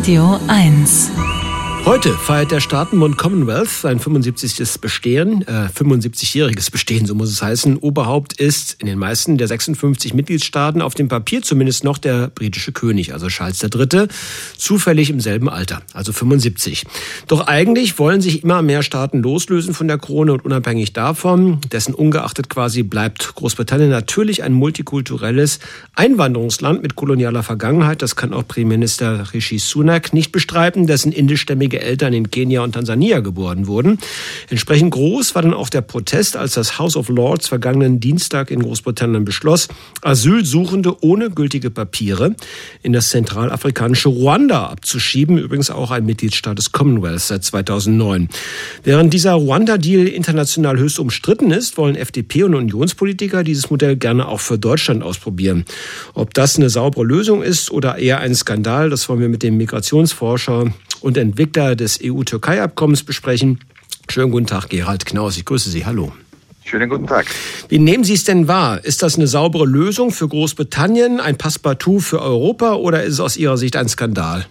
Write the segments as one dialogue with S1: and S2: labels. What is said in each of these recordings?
S1: Radio 1.
S2: Heute feiert der Staatenbund Commonwealth sein 75-jähriges Bestehen, so muss es heißen. Oberhaupt ist in den meisten der 56 Mitgliedstaaten auf dem Papier zumindest noch der britische König, also Charles III., zufällig im selben Alter, also 75. Doch eigentlich wollen sich immer mehr Staaten loslösen von der Krone und unabhängig davon, dessen ungeachtet quasi bleibt Großbritannien natürlich ein multikulturelles Einwanderungsland mit kolonialer Vergangenheit. Das kann auch Premierminister Rishi Sunak nicht bestreiten, dessen indischstämmige Eltern in Kenia und Tansania geboren wurden. Entsprechend groß war dann auch der Protest, als das House of Lords vergangenen Dienstag in Großbritannien beschloss, Asylsuchende ohne gültige Papiere in das zentralafrikanische Ruanda abzuschieben, übrigens auch ein Mitgliedstaat des Commonwealth seit 2009. Während dieser Ruanda-Deal international höchst umstritten ist, wollen FDP und Unionspolitiker dieses Modell gerne auch für Deutschland ausprobieren. Ob das eine saubere Lösung ist oder eher ein Skandal, das wollen wir mit dem Migrationsforscher und Entwickler des EU-Türkei-Abkommens besprechen. Schönen guten Tag, Gerald Knaus. Ich grüße Sie. Hallo.
S3: Schönen guten Tag.
S2: Wie nehmen Sie es denn wahr? Ist das eine saubere Lösung für Großbritannien, ein Passepartout für Europa oder ist es aus Ihrer Sicht ein Skandal?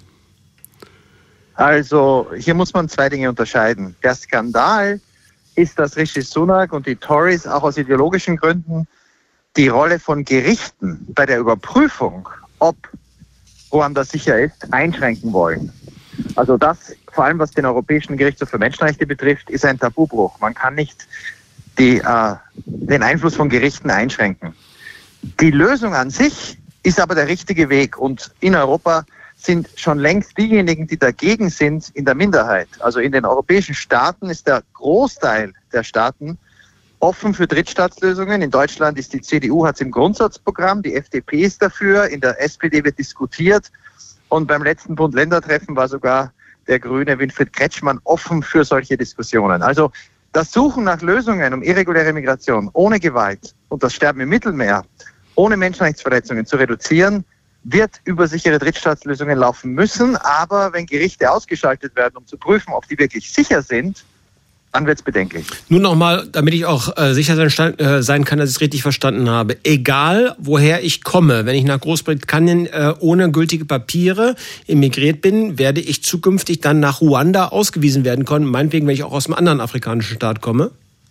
S3: Also hier muss man zwei Dinge unterscheiden. Der Skandal ist, dass Rishi Sunak und die Tories auch aus ideologischen Gründen die Rolle von Gerichten bei der Überprüfung, ob Ruanda sicher ist, einschränken wollen. Also das, vor allem was den Europäischen Gerichtshof für Menschenrechte betrifft, ist ein Tabubruch. Man kann nicht den Einfluss von Gerichten einschränken. Die Lösung an sich ist aber der richtige Weg. Und in Europa sind schon längst diejenigen, die dagegen sind, in der Minderheit. Also in den europäischen Staaten ist der Großteil der Staaten offen für Drittstaatslösungen. In Deutschland ist die CDU, hat es im Grundsatzprogramm, die FDP ist dafür, in der SPD wird diskutiert. Und beim letzten Bund-Länder-Treffen war sogar der Grüne Winfried Kretschmann offen für solche Diskussionen. Also das Suchen nach Lösungen um irreguläre Migration ohne Gewalt und das Sterben im Mittelmeer ohne Menschenrechtsverletzungen zu reduzieren, wird über sichere Drittstaatslösungen laufen müssen. Aber wenn Gerichte ausgeschaltet werden, um zu prüfen, ob die wirklich sicher sind, dann wird es bedenklich.
S2: Nun nochmal, damit ich auch sicher sein kann, dass ich es richtig verstanden habe. Egal, woher ich komme, wenn ich nach Großbritannien ohne gültige Papiere emigriert bin, werde ich zukünftig dann nach Ruanda ausgewiesen werden können, meinetwegen, wenn ich auch aus einem anderen afrikanischen Staat komme?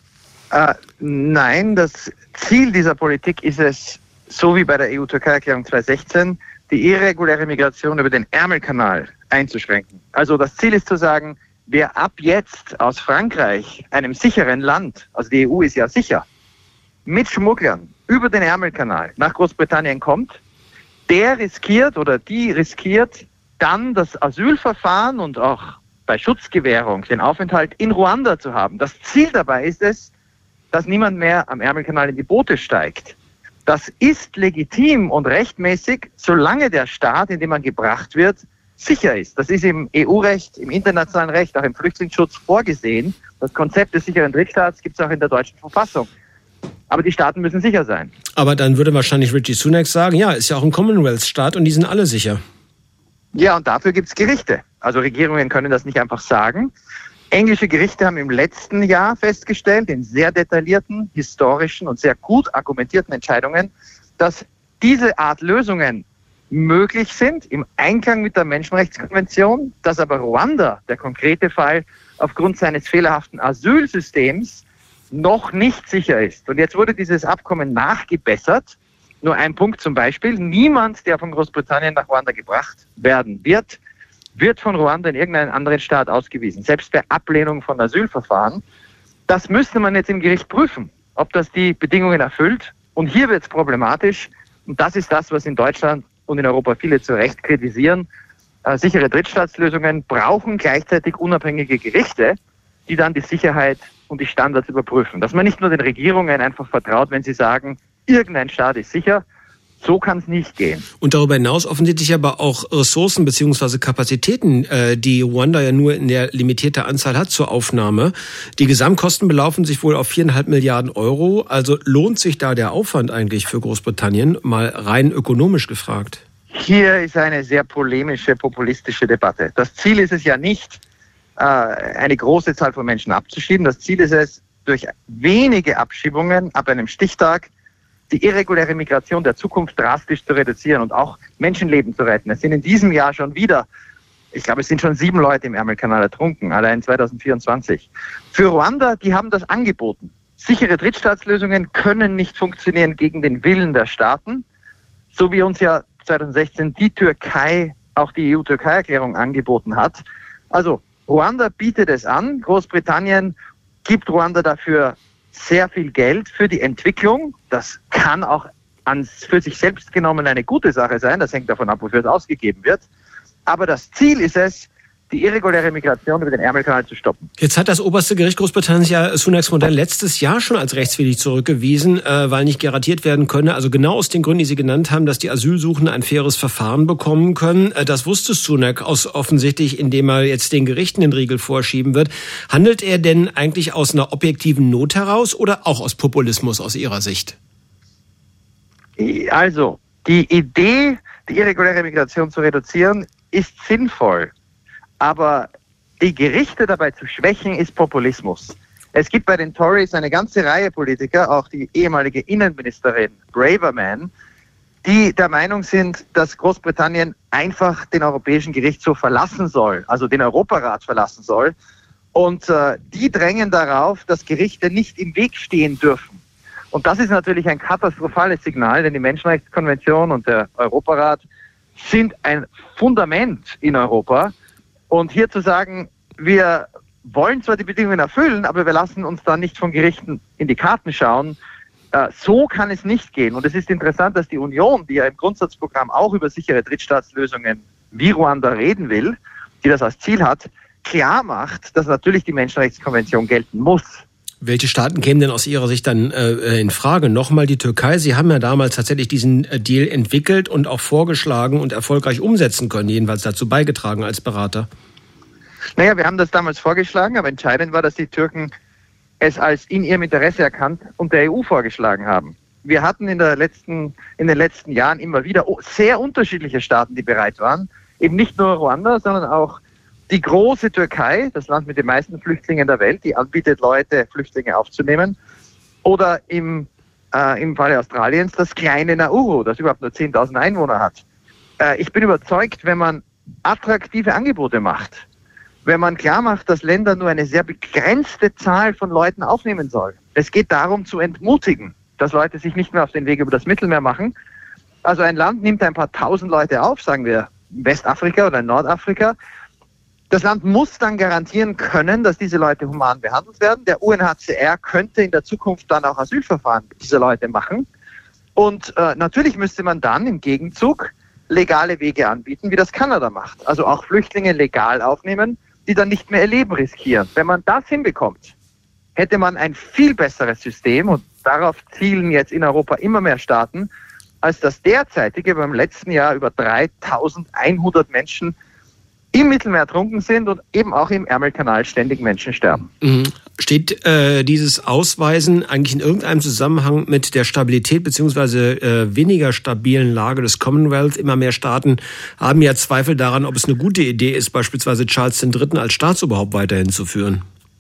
S3: Nein, das Ziel dieser Politik ist es, so wie bei der EU-Türkei-Erklärung 2016, die irreguläre Migration über den Ärmelkanal einzuschränken. Also das Ziel ist zu sagen, wer ab jetzt aus Frankreich, einem sicheren Land, also die EU ist ja sicher, mit Schmugglern über den Ärmelkanal nach Großbritannien kommt, der riskiert oder die riskiert dann das Asylverfahren und auch bei Schutzgewährung den Aufenthalt in Ruanda zu haben. Das Ziel dabei ist es, dass niemand mehr am Ärmelkanal in die Boote steigt. Das ist legitim und rechtmäßig, solange der Staat, in dem man gebracht wird, sicher ist. Das ist im EU-Recht, im internationalen Recht, auch im Flüchtlingsschutz vorgesehen. Das Konzept des sicheren Drittstaats gibt es auch in der deutschen Verfassung. Aber die Staaten müssen sicher sein.
S2: Aber dann würde wahrscheinlich Rishi Sunak sagen, ja, ist ja auch ein Commonwealth-Staat und die sind alle sicher.
S3: Ja, und dafür gibt es Gerichte. Also Regierungen können das nicht einfach sagen. Englische Gerichte haben im letzten Jahr festgestellt, in sehr detaillierten, historischen und sehr gut argumentierten Entscheidungen, dass diese Art Lösungen möglich sind, im Einklang mit der Menschenrechtskonvention, dass aber Ruanda, der konkrete Fall, aufgrund seines fehlerhaften Asylsystems noch nicht sicher ist. Und jetzt wurde dieses Abkommen nachgebessert. Nur ein Punkt zum Beispiel. Niemand, der von Großbritannien nach Ruanda gebracht werden wird von Ruanda in irgendeinen anderen Staat ausgewiesen. Selbst bei Ablehnung von Asylverfahren. Das müsste man jetzt im Gericht prüfen, ob das die Bedingungen erfüllt. Und hier wird es problematisch. Und das ist das, was in Deutschland und in Europa viele zu Recht kritisieren. Sichere Drittstaatslösungen brauchen gleichzeitig unabhängige Gerichte, die dann die Sicherheit und die Standards überprüfen. Dass man nicht nur den Regierungen einfach vertraut, wenn sie sagen, irgendein Staat ist sicher. So kann es nicht gehen.
S2: Und darüber hinaus offensichtlich aber auch Ressourcen bzw. Kapazitäten, die Ruanda ja nur in der limitierten Anzahl hat zur Aufnahme. Die Gesamtkosten belaufen sich wohl auf 4,5 Milliarden Euro. Also lohnt sich da der Aufwand eigentlich für Großbritannien, mal rein ökonomisch gefragt?
S3: Hier ist eine sehr polemische, populistische Debatte. Das Ziel ist es ja nicht, eine große Zahl von Menschen abzuschieben. Das Ziel ist es, durch wenige Abschiebungen ab einem Stichtag die irreguläre Migration der Zukunft drastisch zu reduzieren und auch Menschenleben zu retten. Es sind in diesem Jahr schon wieder Ich glaube, es sind schon 7 Leute im Ärmelkanal ertrunken, allein 2024. Für Ruanda, die haben das angeboten. Sichere Drittstaatslösungen können nicht funktionieren gegen den Willen der Staaten, so wie uns ja 2016 die Türkei, auch die EU-Türkei-Erklärung angeboten hat. Also Ruanda bietet es an, Großbritannien gibt Ruanda dafür sehr viel Geld für die Entwicklung. Das kann auch für sich selbst genommen eine gute Sache sein, das hängt davon ab, wofür es ausgegeben wird. Aber das Ziel ist es, die irreguläre Migration über den Ärmelkanal zu stoppen.
S2: Jetzt hat das oberste Gericht Großbritanniens ja Sunaks Modell letztes Jahr schon als rechtswidrig zurückgewiesen, weil nicht garantiert werden könne. Also genau aus den Gründen, die Sie genannt haben, dass die Asylsuchenden ein faires Verfahren bekommen können. Das wusste Sunak offensichtlich, indem er jetzt den Gerichten den Riegel vorschieben wird. Handelt er denn eigentlich aus einer objektiven Not heraus oder auch aus Populismus aus Ihrer Sicht?
S3: Also, die Idee, die irreguläre Migration zu reduzieren, ist sinnvoll. Aber die Gerichte dabei zu schwächen, ist Populismus. Es gibt bei den Tories eine ganze Reihe Politiker, auch die ehemalige Innenministerin Braverman, die der Meinung sind, dass Großbritannien einfach den Europäischen Gerichtshof verlassen soll, also den Europarat verlassen soll. Und die drängen darauf, dass Gerichte nicht im Weg stehen dürfen. Und das ist natürlich ein katastrophales Signal, denn die Menschenrechtskonvention und der Europarat sind ein Fundament in Europa. Und hier zu sagen, wir wollen zwar die Bedingungen erfüllen, aber wir lassen uns da nicht von Gerichten in die Karten schauen, so kann es nicht gehen. Und es ist interessant, dass die Union, die ja im Grundsatzprogramm auch über sichere Drittstaatslösungen wie Ruanda reden will, die das als Ziel hat, klar macht, dass natürlich die Menschenrechtskonvention gelten muss.
S2: Welche Staaten kämen denn aus Ihrer Sicht dann in Frage? Nochmal die Türkei. Sie haben ja damals tatsächlich diesen Deal entwickelt und auch vorgeschlagen und erfolgreich umsetzen können, jedenfalls dazu beigetragen als Berater.
S3: Naja, wir haben das damals vorgeschlagen, aber entscheidend war, dass die Türken es als in ihrem Interesse erkannt und der EU vorgeschlagen haben. Wir hatten in den letzten Jahren immer wieder sehr unterschiedliche Staaten, die bereit waren. Eben nicht nur Ruanda, sondern auch die große Türkei, das Land mit den meisten Flüchtlingen der Welt, die anbietet, Flüchtlinge aufzunehmen. Oder im Falle Australiens das kleine Nauru, das überhaupt nur 10.000 Einwohner hat. Ich bin überzeugt, wenn man attraktive Angebote macht, wenn man klar macht, dass Länder nur eine sehr begrenzte Zahl von Leuten aufnehmen sollen. Es geht darum zu entmutigen, dass Leute sich nicht mehr auf den Weg über das Mittelmeer machen. Also ein Land nimmt ein paar tausend Leute auf, sagen wir Westafrika oder Nordafrika. Das Land muss dann garantieren können, dass diese Leute human behandelt werden. Der UNHCR könnte in der Zukunft dann auch Asylverfahren dieser Leute machen. Und natürlich müsste man dann im Gegenzug legale Wege anbieten, wie das Kanada macht. Also auch Flüchtlinge legal aufnehmen, die dann nicht mehr ihr Leben riskieren. Wenn man das hinbekommt, hätte man ein viel besseres System und darauf zielen jetzt in Europa immer mehr Staaten, als das derzeitige beim letzten Jahr über 3.100 Menschen im Mittelmeer ertrunken sind und eben auch im Ärmelkanal ständig Menschen sterben.
S2: Steht dieses Ausweisen eigentlich in irgendeinem Zusammenhang mit der Stabilität bzw. weniger stabilen Lage des Commonwealth? Immer mehr Staaten haben ja Zweifel daran, ob es eine gute Idee ist, beispielsweise Charles III. Als Staatsoberhaupt weiterhin zu führen.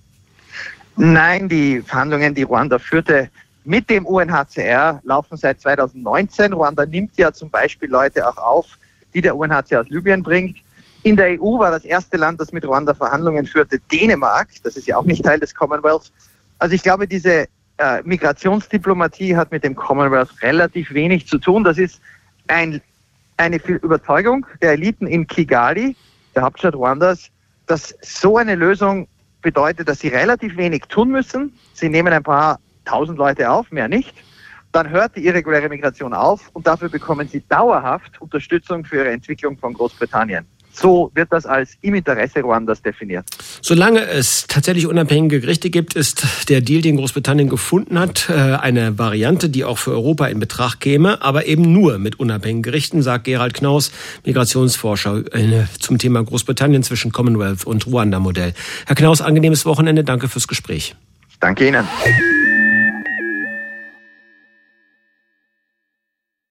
S3: Nein, die Verhandlungen, die Ruanda führte mit dem UNHCR, laufen seit 2019. Ruanda nimmt ja zum Beispiel Leute auch auf, die der UNHCR aus Libyen bringt. In der EU war das erste Land, das mit Ruanda Verhandlungen führte, Dänemark. Das ist ja auch nicht Teil des Commonwealth. Also ich glaube, diese Migrationsdiplomatie hat mit dem Commonwealth relativ wenig zu tun. Das ist eine Überzeugung der Eliten in Kigali, der Hauptstadt Ruandas, dass so eine Lösung bedeutet, dass sie relativ wenig tun müssen. Sie nehmen ein paar tausend Leute auf, mehr nicht. Dann hört die irreguläre Migration auf und dafür bekommen sie dauerhaft Unterstützung für ihre Entwicklung von Großbritannien. So wird das als im Interesse Ruandas definiert.
S2: Solange es tatsächlich unabhängige Gerichte gibt, ist der Deal, den Großbritannien gefunden hat, eine Variante, die auch für Europa in Betracht käme, aber eben nur mit unabhängigen Gerichten, sagt Gerald Knaus, Migrationsforscher zum Thema Großbritannien zwischen Commonwealth und Ruanda-Modell. Herr Knaus, angenehmes Wochenende. Danke fürs Gespräch.
S3: Danke Ihnen.